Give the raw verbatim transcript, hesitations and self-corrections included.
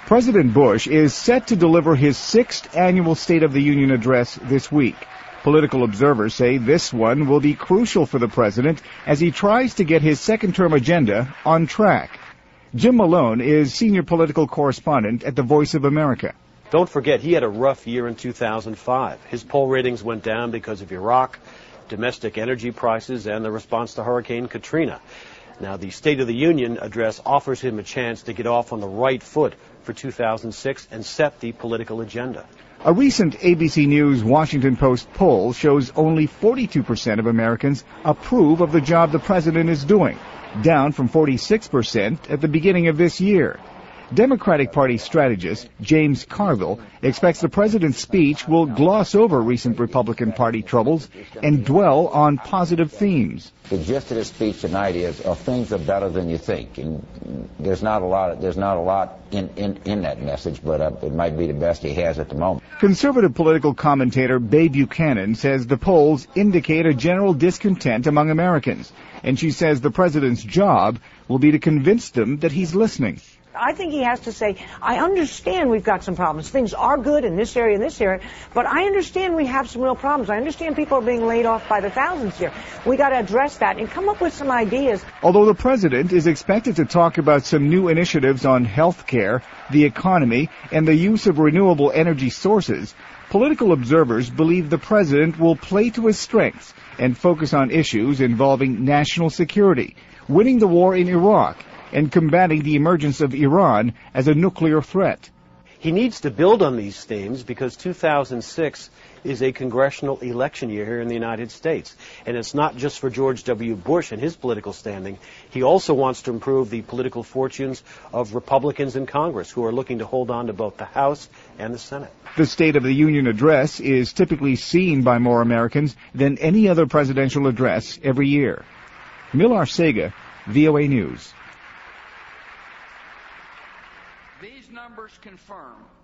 President Bush is set to deliver his sixth annual State of the Union address this week. Political observers say this one will be crucial for the president as he tries to get his second-term agenda on track. Jim Malone is senior political correspondent at the Voice of America. Don't forget, he had a rough year in two thousand five. His poll ratings went down because of Iraq, domestic energy prices, and the response to Hurricane Katrina. Now, the State of the Union address offers him a chance to get off on the right foot for two thousand six and set the political agenda. A recent A B C News Washington Post poll shows only forty-two percent of Americans approve of the job the president is doing, down from forty-six percent at the beginning of this year. Democratic Party strategist James Carville expects the president's speech will gloss over recent Republican Party troubles and dwell on positive themes. The gist of his speech tonight is, oh, things are better than you think, and there's not a lot. There's not a lot in in, in that message, but uh, it might be the best he has at the moment. Conservative political commentator Bay Buchanan says the polls indicate a general discontent among Americans, and she says the president's job will be to convince them that he's listening. I think he has to say, I understand we've got some problems. Things are good in this area and this area, but I understand we have some real problems. I understand people are being laid off by the thousands here. We got to address that and come up with some ideas. Although the president is expected to talk about some new initiatives on health care, the economy, and the use of renewable energy sources, political observers believe the president will play to his strengths and focus on issues involving national security, winning the war in Iraq, and combating the emergence of Iran as a nuclear threat. He needs to build on these themes because two thousand six is a congressional election year here in the United States. And it's not just for George W. Bush and his political standing. He also wants to improve the political fortunes of Republicans in Congress who are looking to hold on to both the House and the Senate. The State of the Union address is typically seen by more Americans than any other presidential address every year. Millar Sega, V O A News. These numbers confirm